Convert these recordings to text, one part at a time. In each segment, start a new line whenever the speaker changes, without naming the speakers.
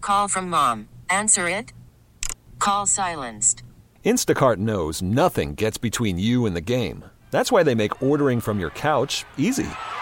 Call from mom. Answer it. Call silenced.
Instacart knows nothing gets between you and the game. That's why they make ordering from your couch easy.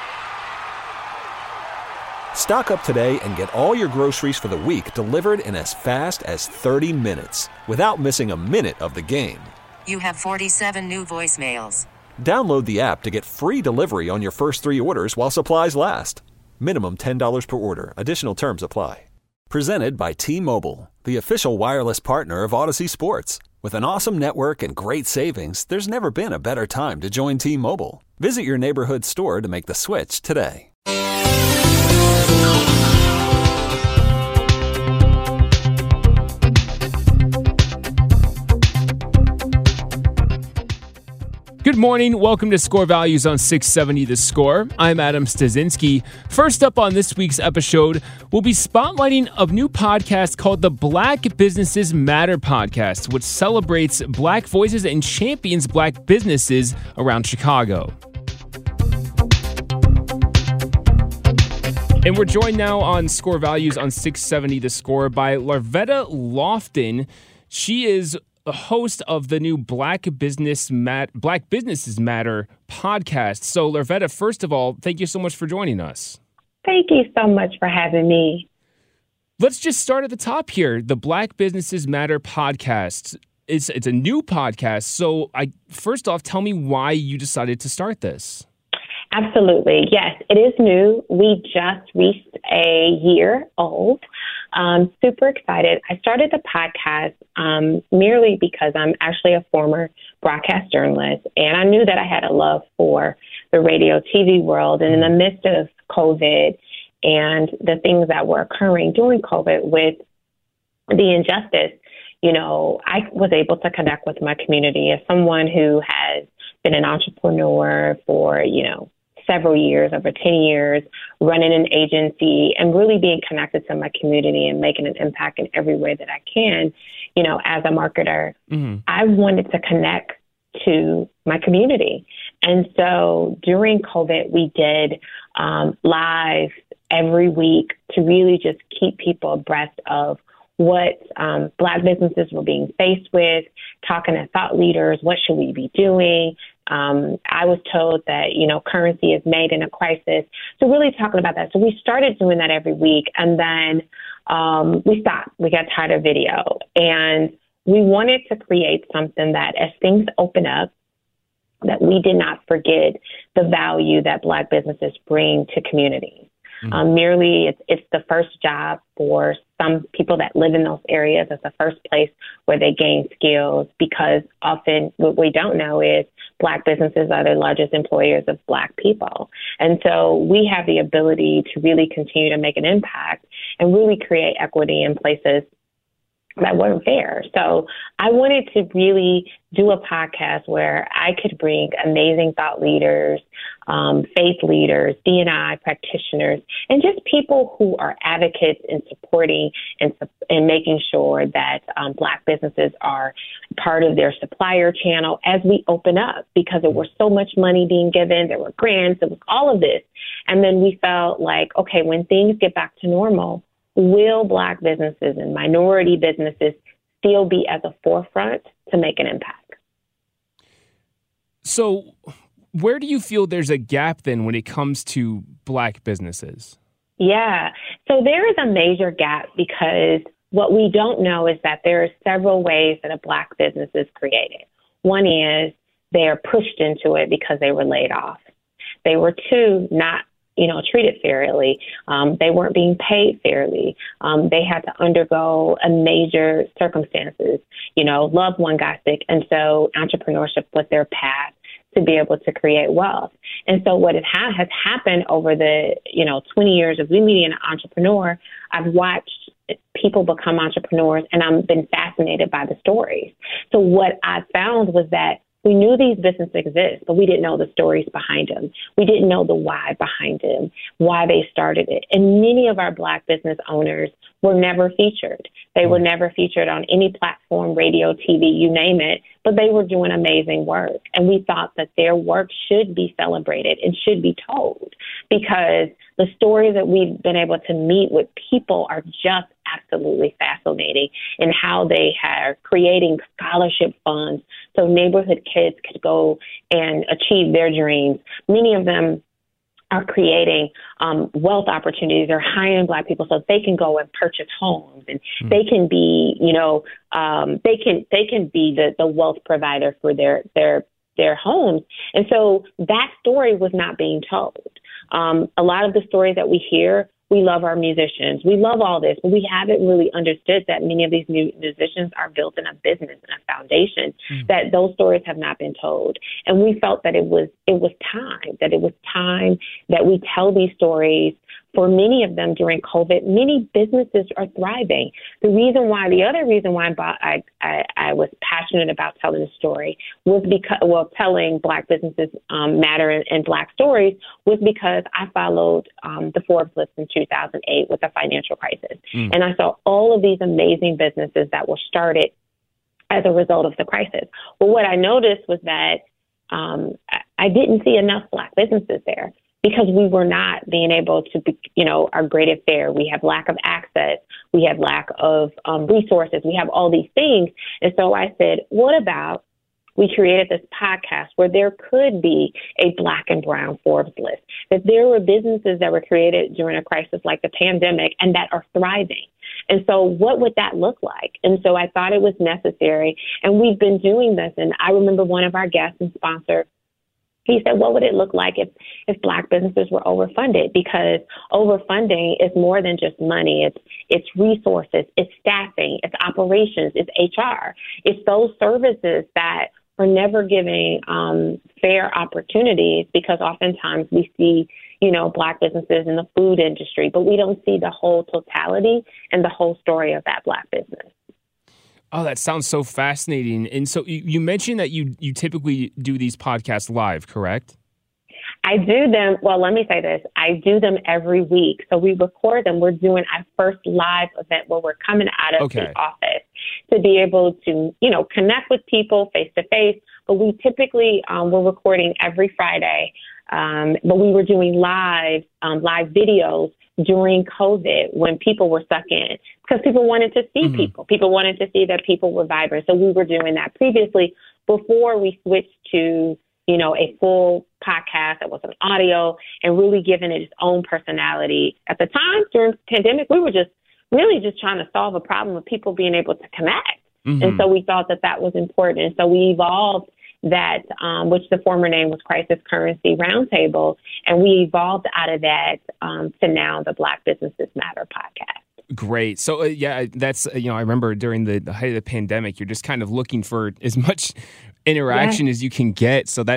Stock up today and get all your groceries for the week delivered in as fast as 30 minutes without missing a minute of the game.
You have 47 new voicemails.
Download the app to get free delivery on your first 3 orders while supplies last. Minimum $10 per order. Additional terms apply. Presented by T-Mobile, the official wireless partner of Odyssey Sports. With an awesome network and great savings, there's never been a better time to join T-Mobile. Visit your neighborhood store to make the switch today.
Good morning. Welcome to Score Values on 670 The Score. I'm Adam Stasinski. First up on this week's episode, we'll be spotlighting a new podcast called the Black Businesses Matter podcast, which celebrates Black voices and champions Black businesses around Chicago. And we're joined now on Score Values on 670 The Score by Larvetta Lofton. She is the host of the new Black Businesses Matter podcast. So, Larvetta, first of all, thank you so much for joining us.
Thank you so much for having me.
Let's just start at the top here. The Black Businesses Matter podcast. It's a new podcast. So, first off, tell me why you decided to start this.
Absolutely. Yes, it is new. We just reached a year old. Super excited. I started the podcast merely because I'm actually a former broadcast journalist, and I knew that I had a love for the radio TV world. And in the midst of COVID and the things that were occurring during COVID with the injustice, I was able to connect with my community as someone who has been an entrepreneur for, several years, over 10 years, running an agency and really being connected to my community and making an impact in every way that I can, as a marketer. Mm-hmm. I wanted to connect to my community. And so during COVID, we did live every week to really just keep people abreast of what Black businesses were being faced with, talking to thought leaders, what should we be doing? I was told that, currency is made in a crisis. So really talking about that. So we started doing that every week, and then we stopped. We got tired of video, and we wanted to create something that as things open up, that we did not forget the value that Black businesses bring to communities. Merely, it's the first job for some people that live in those areas. It's the first place where they gain skills, because often what we don't know is Black businesses are the largest employers of Black people. And so we have the ability to really continue to make an impact and really create equity in places that weren't fair. So I wanted to really do a podcast where I could bring amazing thought leaders, faith leaders, D&I practitioners, and just people who are advocates in supporting and making sure that Black businesses are part of their supplier channel as we open up, because there was so much money being given, there were grants, there was all of this. And then we felt like, okay, when things get back to normal, will Black businesses and minority businesses still be at the forefront to make an impact?
So where do you feel there's a gap then when it comes to Black businesses?
Yeah, so there is a major gap, because what we don't know is that there are several ways that a Black business is created. One is they're pushed into it because they were laid off. They were not treated fairly. They weren't being paid fairly. They had to undergo a major circumstances. Loved one got sick. And so entrepreneurship was their path to be able to create wealth. And so what has happened over the, 20 years of me being an entrepreneur, I've watched people become entrepreneurs, and I've been fascinated by the stories. So what I found was that we knew these businesses exist, but we didn't know the stories behind them. We didn't know the why behind them, why they started it. And many of our Black business owners were never featured. They were never featured on any platform, radio, TV, you name it, but they were doing amazing work. And we thought that their work should be celebrated and should be told, because the stories that we've been able to meet with people are just absolutely fascinating in how they are creating scholarship funds so neighborhood kids could go and achieve their dreams. Many of them are creating wealth opportunities or hiring Black people so they can go and purchase homes, and they can be, they can be the wealth provider for their homes. And so that story was not being told. A lot of the stories that we hear, we love our musicians. We love all this, but we haven't really understood that many of these musicians are built in a business and a foundation, that those stories have not been told. And we felt that it was time that we tell these stories. For many of them during COVID, many businesses are thriving. The other reason why I was passionate about telling the story was because, telling Black businesses matter and Black stories was because I followed the Forbes list in 2008 with the financial crisis. And I saw all of these amazing businesses that were started as a result of the crisis. Well, what I noticed was that I didn't see enough Black businesses there, because we were not being able to be, our greatest fair. We have lack of access. We have lack of resources. We have all these things. And so I said, what about we created this podcast where there could be a Black and brown Forbes list, that there were businesses that were created during a crisis like the pandemic and that are thriving. And so what would that look like? And so I thought it was necessary. And we've been doing this. And I remember one of our guests and sponsor, he said, what would it look like if Black businesses were overfunded? Because overfunding is more than just money. It's resources, it's staffing, it's operations, it's HR. It's those services that are never giving fair opportunities, because oftentimes we see, Black businesses in the food industry, but we don't see the whole totality and the whole story of that Black business.
Oh, that sounds so fascinating. And so you mentioned that you typically do these podcasts live, correct?
I do them. Well, let me say this. I do them every week. So we record them. We're doing our first live event where we're coming out of the office to be able to, connect with people face to face. But we typically, we're recording every Friday. But we were doing live videos during COVID when people were stuck in, because people wanted to see people. People wanted to see that people were vibrant. So we were doing that previously before we switched to, a full podcast that was an audio and really giving it its own personality. At the time during the pandemic, we were just trying to solve a problem of people being able to connect. And so we thought that was important. And so we evolved that, which the former name was Crisis Currency Roundtable, and we evolved out of that to now the Black Businesses Matter podcast. Great.
So, that's, I remember during the height of the pandemic, you're just kind of looking for as much interaction as you can get. So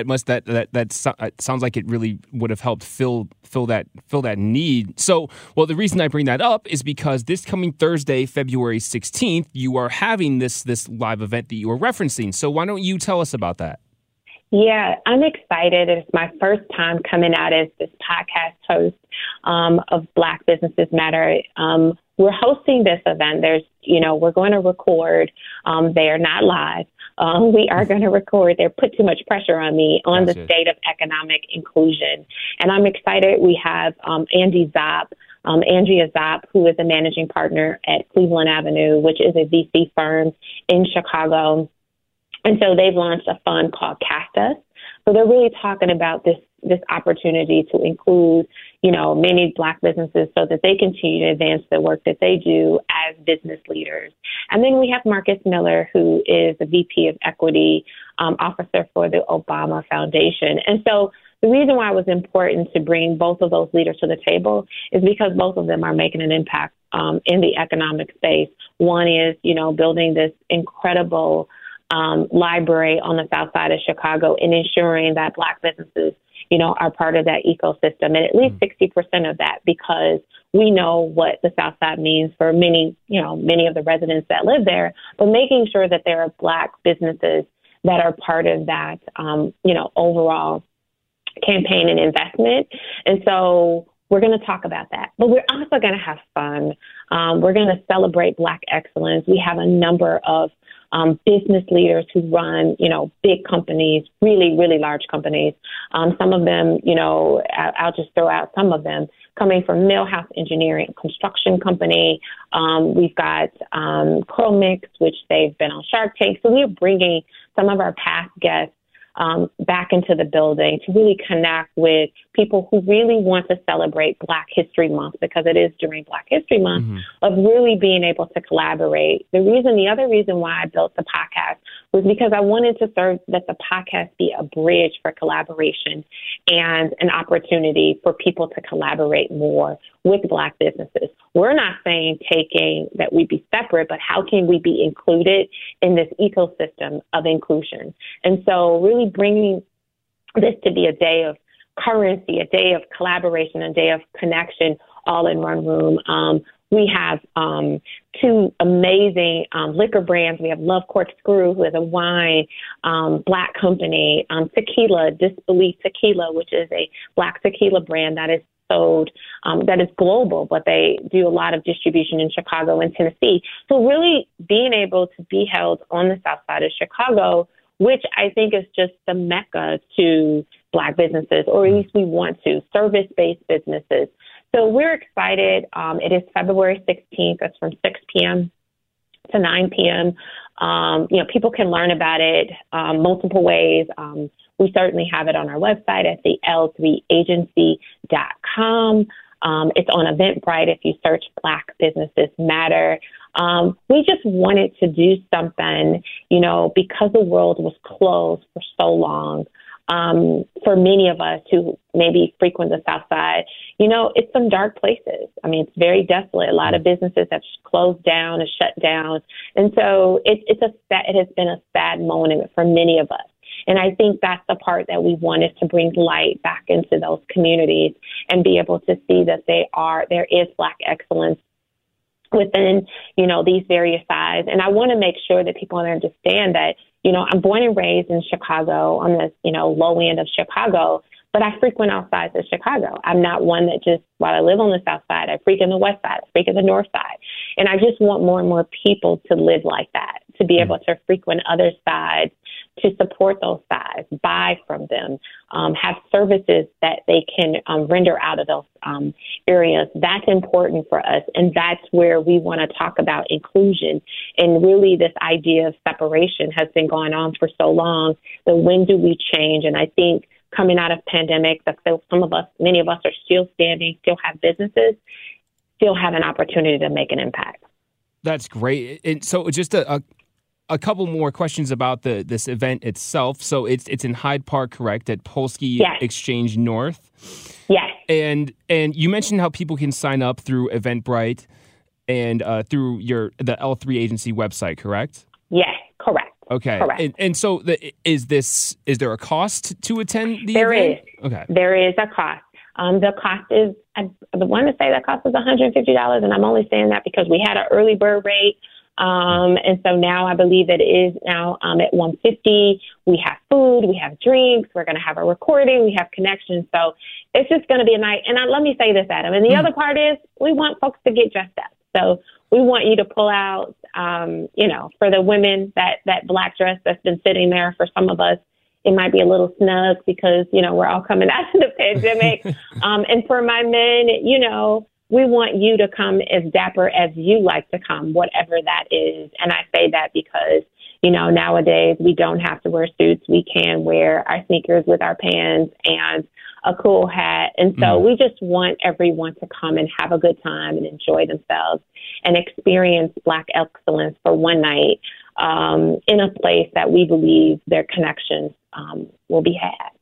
that sounds like it really would have helped fill that need. So, well, the reason I bring that up is because this coming Thursday, February 16th, you are having this live event that you were referencing. So why don't you tell us about that?
Yeah, I'm excited. It's my first time coming out as this podcast host of Black Businesses Matter. We're hosting this event. We're going to record. They are not live. We are going to record. They put too much pressure on me on the state of economic inclusion. And I'm excited. We have Andrea Zopp, who is a managing partner at Cleveland Avenue, which is a VC firm in Chicago. And so they've launched a fund called Cast Us. So they're really talking about this opportunity to include, many Black businesses so that they continue to advance the work that they do as business leaders. And then we have Marcus Miller, who is the VP of Equity Officer for the Obama Foundation. And so the reason why it was important to bring both of those leaders to the table is because both of them are making an impact in the economic space. One is, building this incredible library on the south side of Chicago and ensuring that Black businesses, are part of that ecosystem, and at least 60% of that, because we know what the South Side means for many of the residents that live there, but making sure that there are Black businesses that are part of that, overall campaign and investment. And so we're going to talk about that, but we're also going to have fun. We're going to celebrate Black excellence. We have a number of business leaders who run, big companies, really, really large companies. Some of them, I'll just throw out some of them coming from Millhouse Engineering, construction company. We've got Curl which they've been on Shark Tank. So we're bringing some of our past guests back into the building to really connect with people who really want to celebrate Black History Month, because it is during Black History Month, of really being able to collaborate. The other reason why I built the podcast was because I wanted to let the podcast be a bridge for collaboration and an opportunity for people to collaborate more with Black businesses. We're not saying that we be separate, but how can we be included in this ecosystem of inclusion? And so really bringing this to be a day of currency, a day of collaboration, a day of connection, all in one room. We have two amazing liquor brands. We have Love Corkscrew, who is a wine Black company, Tequila, Disbelief Tequila, which is a Black tequila brand that is sold, that is global, but they do a lot of distribution in Chicago and Tennessee. So really being able to be held on the south side of Chicago, which I think is just the mecca to Black businesses, or at least we want to, service-based businesses. So we're excited. It is February 16th. That's from 6 p.m. to 9 p.m. People can learn about it multiple ways. We certainly have it on our website at the l3agency.com. It's on Eventbrite if you search Black Businesses Matter. We just wanted to do something, because the world was closed for so long. For many of us who maybe frequent the South Side, it's some dark places. I mean, it's very desolate. A lot of businesses have closed down and shut down. And so it has been a sad moment for many of us. And I think that's the part that we wanted to bring light back into those communities and be able to see that there is Black excellence within, these various sides. And I want to make sure that people understand that, I'm born and raised in Chicago on the, low end of Chicago, but I frequent all sides of Chicago. I'm not one that while I live on the south side, I frequent the west side, I frequent the north side. And I just want more and more people to live like that, to be able to frequent other sides, to support those sides, buy from them, have services that they can render out of those areas. That's important for us. And that's where we want to talk about inclusion. And really this idea of separation has been going on for so long. That when do we change? And I think coming out of pandemic, many of us are still standing, still have businesses, still have an opportunity to make an impact.
That's great. And so just a couple more questions about this event itself. So it's in Hyde Park, correct? At Polsky Exchange North.
Yes.
And you mentioned how people can sign up through Eventbrite and through the L3 Agency website, correct?
Yes, correct.
Okay.
Correct.
And so is there a cost to attend the
there
event?
Is.
Okay.
There is a cost. The cost is, I want to say that cost is $150, and I'm only saying that because we had an early bird rate. And so now I believe it is now at $150. We have food, we have drinks, we're going to have a recording, we have connections. So it's just going to be a night. And let me say this, Adam. And the other part is we want folks to get dressed up. So we want you to pull out, for the women, that Black dress that's been sitting there for some of us. It might be a little snug because, we're all coming out of the pandemic. And for my men, we want you to come as dapper as you like to come, whatever that is. And I say that because, nowadays we don't have to wear suits. We can wear our sneakers with our pants and a cool hat. And so we just want everyone to come and have a good time and enjoy themselves and experience Black excellence for one night in a place that we believe their connections will be had.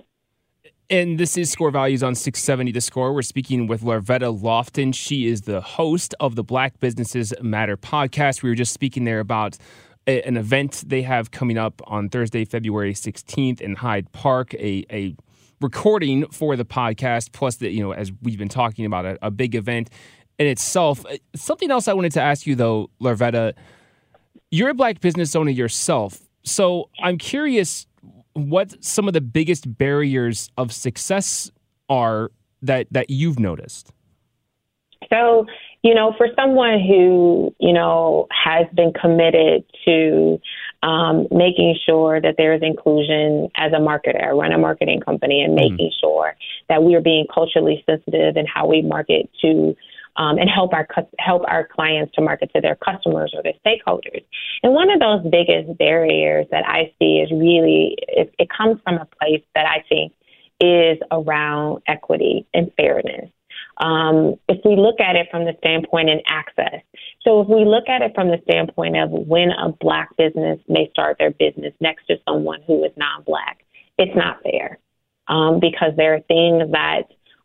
And this is Score Values on 670 The Score. We're speaking with Larvetta Lofton. She is the host of the Black Businesses Matter podcast. We were just speaking there about an event they have coming up on Thursday, February 16th in Hyde Park, a recording for the podcast, plus as we've been talking about, a big event in itself. Something else I wanted to ask you, though, Larvetta, you're a Black business owner yourself. So I'm curious what some of the biggest barriers of success are that you've noticed.
So, for someone who, has been committed to making sure that there is inclusion as a marketer. I run a marketing company, and making sure that we are being culturally sensitive in how we market to and help our clients to market to their customers or their stakeholders. And one of those biggest barriers that I see is really, it comes from a place that I think is around equity and fairness. If we look at it from the standpoint in access, so if we look at it from the standpoint of when a Black business may start their business next to someone who is non-Black, it's not fair because there are things that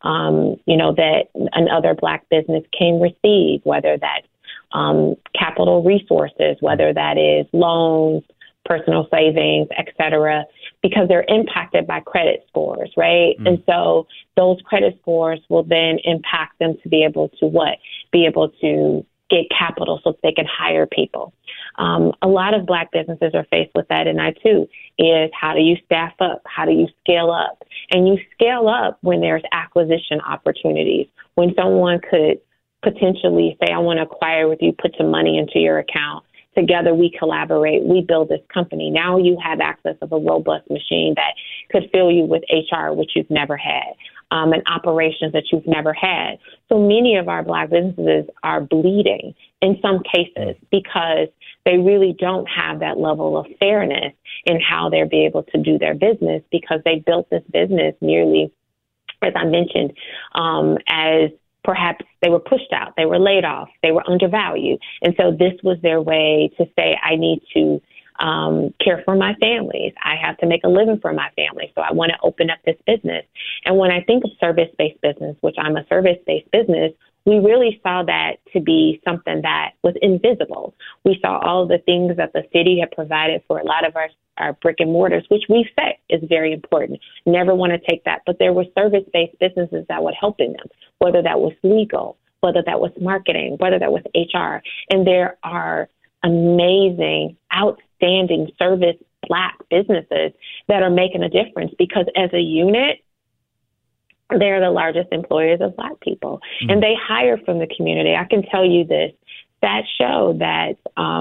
that another Black business can receive, whether that's capital resources, whether that is loans, personal savings, et cetera, because they're impacted by credit scores, right? And so those credit scores will then impact them to be able to be able to get capital so that they can hire people. A lot of Black businesses are faced with that, and I too, is how do you staff up? How do you scale up? And you scale up when there's acquisition opportunities, when someone could potentially say, I want to acquire with you, put some money into your account. Together we collaborate, we build this company. Now you have access of a robust machine that could fill you with HR, which you've never had, and operations that you've never had. So many of our Black businesses are bleeding in some cases because they really don't have that level of fairness in how they'll be able to do their business, because they built this business merely, as I mentioned, as perhaps they were pushed out, they were laid off, they were undervalued. And so this was their way to say, I need to care for my families. I have to make a living for my family. So I want to open up this business. And when I think of service-based business, which I'm a service-based business, we really saw that to be something that was invisible. We saw all the things that the city had provided for a lot of our brick and mortars, which we say is very important. Never want to take that. But there were service-based businesses that were helping them, whether that was legal, whether that was marketing, whether that was HR. And there are amazing, outstanding service Black businesses that are making a difference, because as a unit, they're the largest employers of Black people, and they hire from the community. I can tell you this: that show that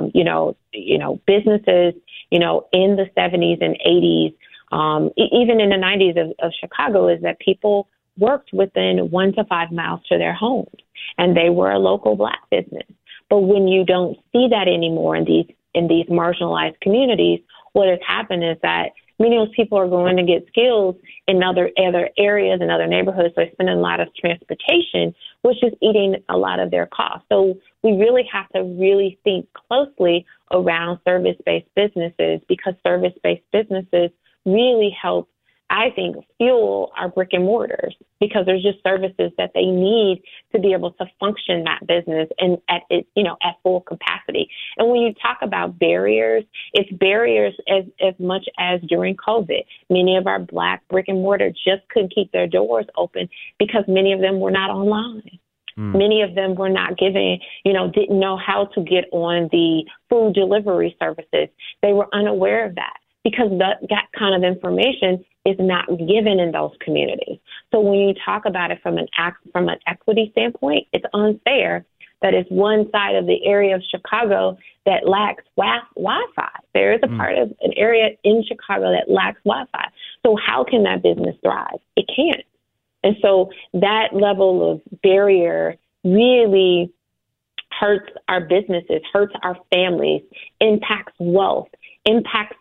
businesses, in the 70s and 80s, even in the 90s of Chicago, is that people worked within 1 to 5 miles to their homes, and they were a local Black business. But when you don't see that anymore in these marginalized communities, what has happened is that many of those people are going to get skills in other areas and other neighborhoods. So they're spending a lot of transportation, which is eating a lot of their costs. So we really have to really think closely around service-based businesses, because service-based businesses really help, I think, fuel our brick and mortars, because there's just services that they need to be able to function that business and at full capacity. And when you talk about barriers, it's barriers as much as during COVID. Many of our Black brick and mortar just couldn't keep their doors open because many of them were not online. Many of them were not given, didn't know how to get on the food delivery services. They were unaware of that, because that kind of information is not given in those communities. So when you talk about it from an equity standpoint, it's unfair that it's one side of the area of Chicago that lacks Wi-Fi. There is a part of an area in Chicago that lacks Wi-Fi. So how can that business thrive? It can't. And so that level of barrier really hurts our businesses, hurts our families, impacts wealth, impacts,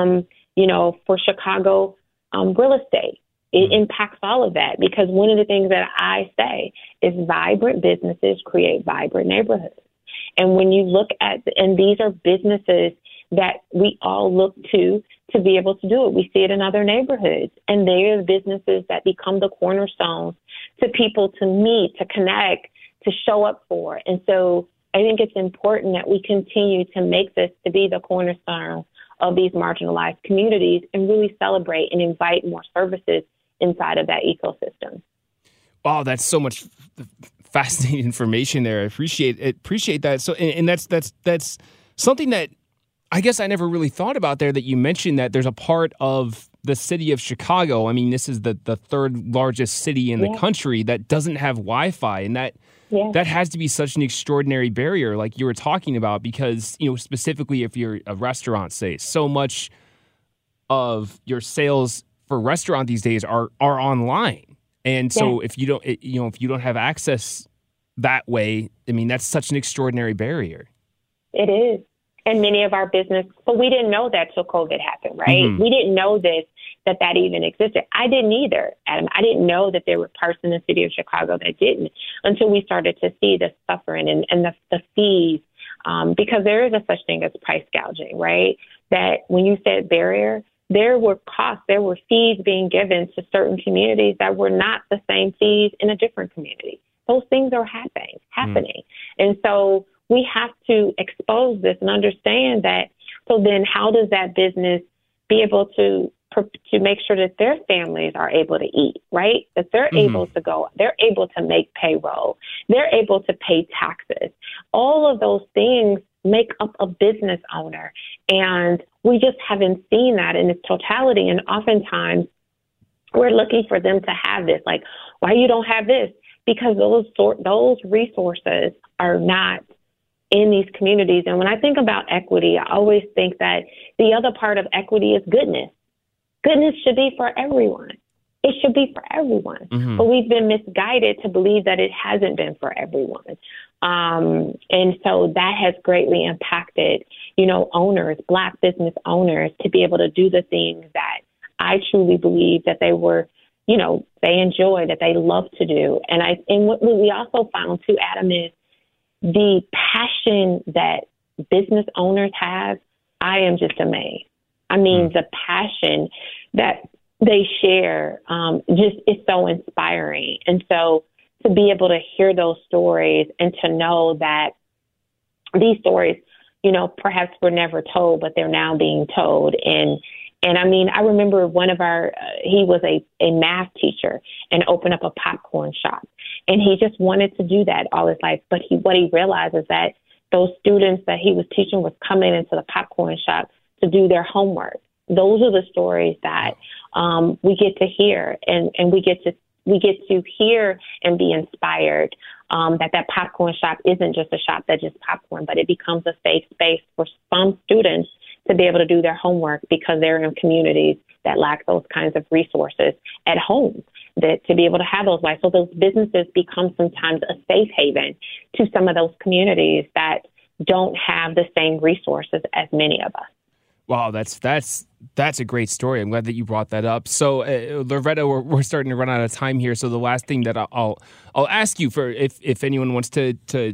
for Chicago, real estate. It impacts all of that, because one of the things that I say is vibrant businesses create vibrant neighborhoods. And when you look at, and these are businesses that we all look to be able to do it. We see it in other neighborhoods, and they are the businesses that become the cornerstones to people to meet, to connect, to show up for. And so I think it's important that we continue to make this to be the cornerstone of these marginalized communities and really celebrate and invite more services inside of that ecosystem.
Wow, that's so much fascinating information there. I appreciate that. So, and that's something that I guess I never really thought about there, that you mentioned that there's a part of the city of Chicago. I mean, this is the third largest city in the country that doesn't have Wi-Fi, and
Yeah.
That has to be such an extraordinary barrier, like you were talking about, because, specifically if you're a restaurant, say, so much of your sales for restaurant these days are online. And so if you don't have access that way, I mean, that's such an extraordinary barrier.
It is. And many of our business, but we didn't know that till COVID happened, right?
Mm-hmm.
We didn't know that even existed. I didn't either, Adam. I didn't know that there were parts in the city of Chicago that didn't until we started to see the suffering and the fees, because there is a such thing as price gouging, right? That when you said barrier, there were costs, there were fees being given to certain communities that were not the same fees in a different community. Those things are happening. And so we have to expose this and understand that. So then how does that business be able to make sure that their families are able to eat, right? That they're able to go, they're able to make payroll, they're able to pay taxes. All of those things make up a business owner. And we just haven't seen that in its totality. And oftentimes we're looking for them to have this, like, why you don't have this? Because those resources are not in these communities. And when I think about equity, I always think that the other part of equity is goodness. Goodness should be for everyone. It should be for everyone. But we've been misguided to believe that it hasn't been for everyone. And so that has greatly impacted, owners, Black business owners, to be able to do the things that I truly believe that they were, they enjoy, that they love to do. And what we also found too, Adam, is the passion that business owners have. I am just amazed. I mean, the passion that they share just is so inspiring. And so to be able to hear those stories and to know that these stories, perhaps were never told, but they're now being told. And I mean, I remember one of he was a math teacher and opened up a popcorn shop. And he just wanted to do that all his life. But what he realized is that those students that he was teaching was coming into the popcorn shop to do their homework. Those are the stories that we get to hear, and we get to hear and be inspired that popcorn shop isn't just a shop that just popcorn, but it becomes a safe space for some students to be able to do their homework because they're in communities that lack those kinds of resources at home, that to be able to have those lives. So those businesses become sometimes a safe haven to some of those communities that don't have the same resources as many of us.
Wow, that's a great story. I'm glad that you brought that up. So, Loretta, we're starting to run out of time here. So the last thing that I'll ask you for, if anyone wants to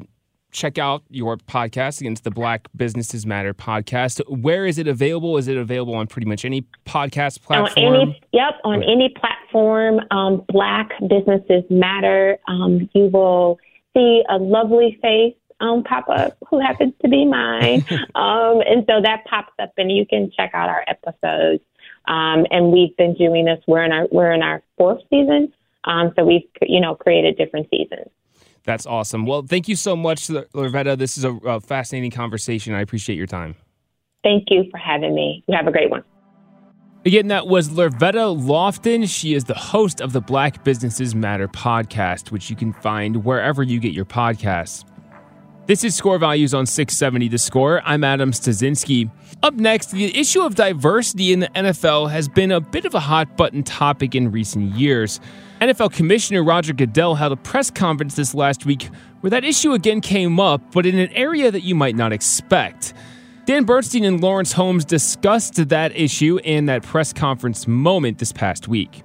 check out your podcast, against the Black Businesses Matter podcast, where is it available? Is it available on pretty much any podcast platform?
On any platform. Black Businesses Matter. You will see a lovely face pop up, who happens to be mine. And so that pops up and you can check out our episodes. And we've been doing this. We're in our fourth season. So we've, created different seasons.
That's awesome. Well, thank you so much, Loretta. This is a fascinating conversation. I appreciate your time.
Thank you for having me. You have a great one.
Again, that was Loretta Lofton. She is the host of the Black Businesses Matter podcast, which you can find wherever you get your podcasts. This is Score Values on 670 The Score. I'm Adam Stasinski. Up next, the issue of diversity in the NFL has been a bit of a hot-button topic in recent years. NFL Commissioner Roger Goodell held a press conference this last week where that issue again came up, but in an area that you might not expect. Dan Bernstein and Lawrence Holmes discussed that issue and that press conference moment this past week.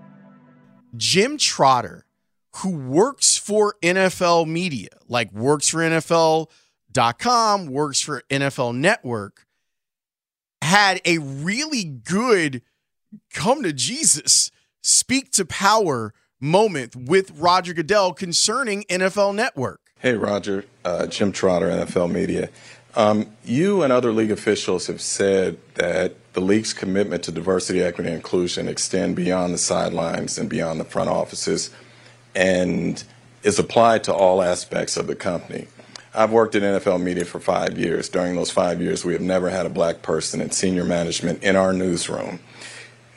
Jim Trotter, who works for NFL media, like works for NFL.com, works for NFL Network, had a really good come to Jesus, speak to power moment with Roger Goodell concerning NFL Network.
Hey, Roger, Jim Trotter, NFL Media. You and other league officials have said that the league's commitment to diversity, equity, and inclusion extend beyond the sidelines and beyond the front offices and is applied to all aspects of the company. I've worked in NFL media for 5 years. During those 5 years, we have never had a black person in senior management in our newsroom.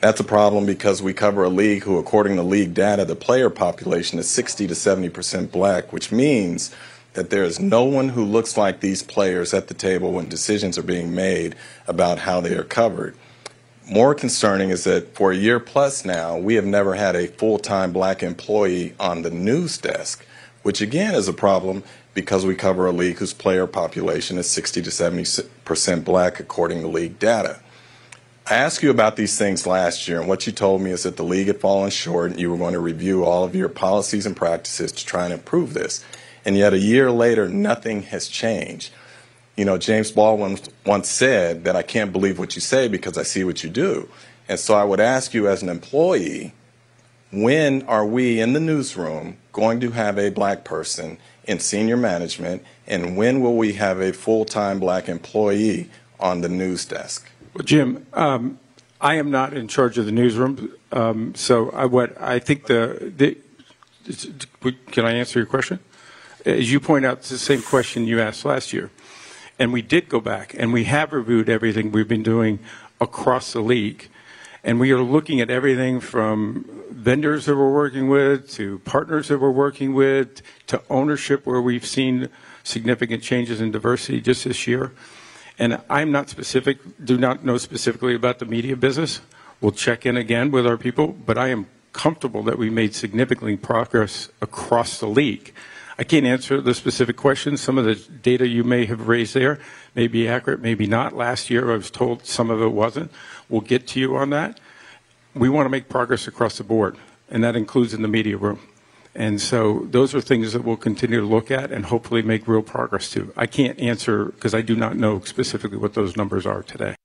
That's a problem because we cover a league who, according to league data, the player population is 60 to 70% black, which means that there is no one who looks like these players at the table when decisions are being made about how they are covered. More concerning is that for a year plus now, we have never had a full-time black employee on the news desk, which again is a problem because we cover a league whose player population is 60 to 70% black according to league data. I asked you about these things last year, and what you told me is that the league had fallen short and you were going to review all of your policies and practices to try and improve this. And yet a year later, nothing has changed. You know, James Baldwin once said that I can't believe what you say because I see what you do. And so I would ask you as an employee, when are we in the newsroom going to have a black person in senior management, and when will we have a full-time black employee on the news desk?
Well, Jim, I am not in charge of the newsroom, so I think can I answer your question? As you point out, it's the same question you asked last year. And we did go back, and we have reviewed everything we've been doing across the league. And we are looking at everything from vendors that we're working with, to partners that we're working with, to ownership where we've seen significant changes in diversity just this year. And I'm not specific, do not know specifically about the media business. We'll check in again with our people, but I am comfortable that we made significant progress across the league. I can't answer the specific questions. Some of the data you may have raised there may be accurate, maybe not. Last year I was told some of it wasn't. We'll get to you on that. We want to make progress across the board, and that includes in the media room. And so those are things that we'll continue to look at and hopefully make real progress to. I can't answer because I do not know specifically what those numbers are today.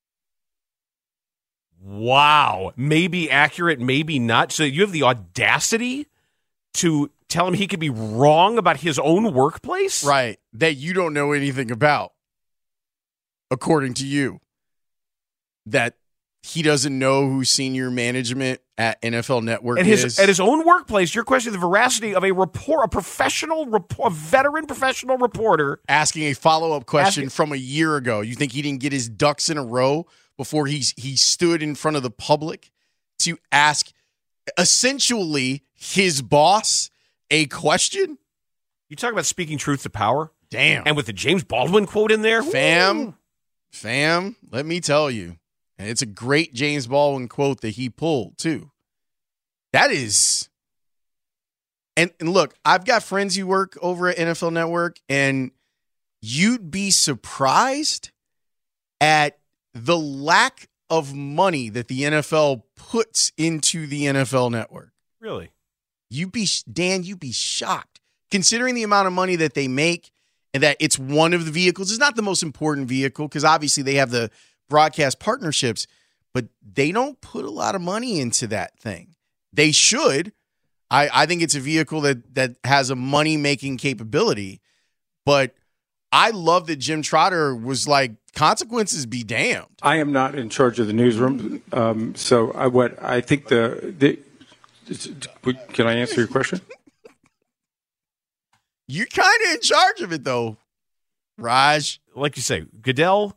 Wow. Maybe accurate, maybe not. So you have the audacity to tell him he could be wrong about his own workplace?
Right. That you don't know anything about, according to you. That he doesn't know who senior management at NFL Network is.
At his own workplace, you're questioning the veracity of a veteran professional reporter.
Asking a follow-up question from a year ago. You think he didn't get his ducks in a row before he stood in front of the public to ask essentially his boss a question?
You talk about speaking truth to power?
Damn.
And with the James Baldwin quote in there?
Fam, let me tell you. And it's a great James Baldwin quote that he pulled, too. That is... And look, I've got friends who work over at NFL Network, and you'd be surprised at the lack of money that the NFL puts into the NFL Network.
Really?
You'd be shocked. Considering the amount of money that they make and that it's one of the vehicles. It's not the most important vehicle because obviously they have the broadcast partnerships, but they don't put a lot of money into that thing. They should. I think it's a vehicle that has a money-making capability, but I love that Jim Trotter was like, consequences be damned.
I am not in charge of the newsroom, so I think can I answer your question?
You're kind of in charge of it, though, Raj.
Like you say, Goodell,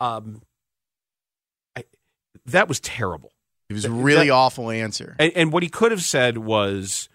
that was terrible.
It was a really awful answer.
And what he could have said was,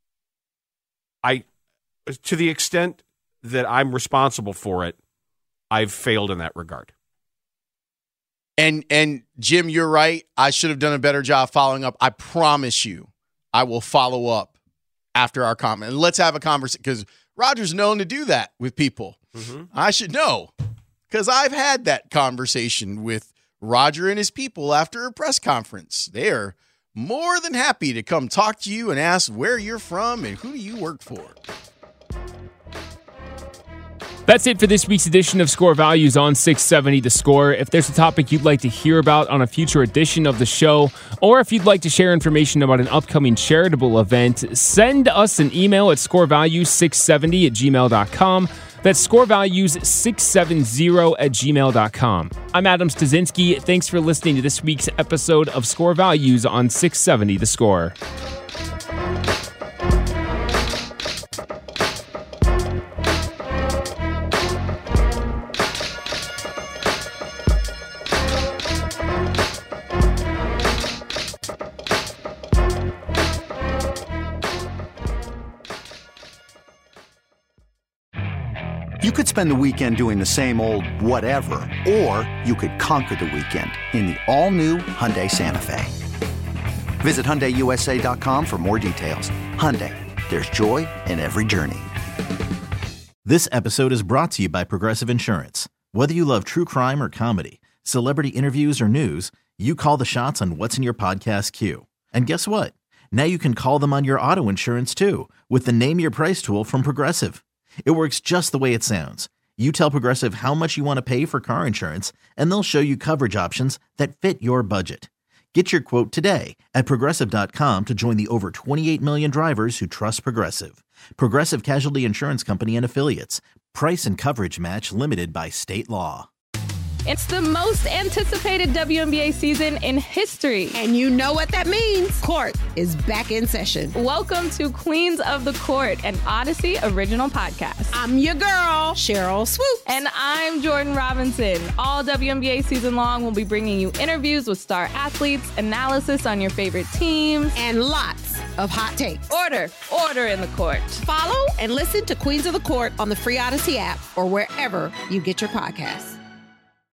to the extent that I'm responsible for it, I've failed in that regard.
And Jim, you're right. I should have done a better job following up. I promise you, I will follow up after our comment. And let's have a conversation because Roger's known to do that with people. Mm-hmm. I should know because I've had that conversation with Roger and his people after a press conference. They are more than happy to come talk to you and ask where you're from and who do you work for.
That's it for this week's edition of Score Values on 670 The Score. If there's a topic you'd like to hear about on a future edition of the show, or if you'd like to share information about an upcoming charitable event, send us an email at scorevalues670@gmail.com. That's scorevalues670@gmail.com. I'm Adam Stasinski. Thanks for listening to this week's episode of Score Values on 670 The Score.
spend the weekend doing the same old whatever, or you could conquer the weekend in the all-new Hyundai Santa Fe. Visit HyundaiUSA.com for more details. Hyundai, there's joy in every journey.
This episode is brought to you by Progressive Insurance. Whether you love true crime or comedy, celebrity interviews or news, you call the shots on what's in your podcast queue. And guess what? Now you can call them on your auto insurance too with the Name Your Price tool from Progressive. It works just the way it sounds. You tell Progressive how much you want to pay for car insurance, and they'll show you coverage options that fit your budget. Get your quote today at Progressive.com to join the over 28 million drivers who trust Progressive. Progressive Casualty Insurance Company and Affiliates. Price and coverage match limited by state law.
It's the most anticipated WNBA season in history.
And you know what that means. Court is back in session.
Welcome to Queens of the Court, an Odyssey original podcast.
I'm your girl, Cheryl Swoops.
And I'm Jordan Robinson. All WNBA season long, we'll be bringing you interviews with star athletes, analysis on your favorite teams,
and lots of hot takes.
Order in the court.
Follow and listen to Queens of the Court on the free Odyssey app or wherever you get your podcasts.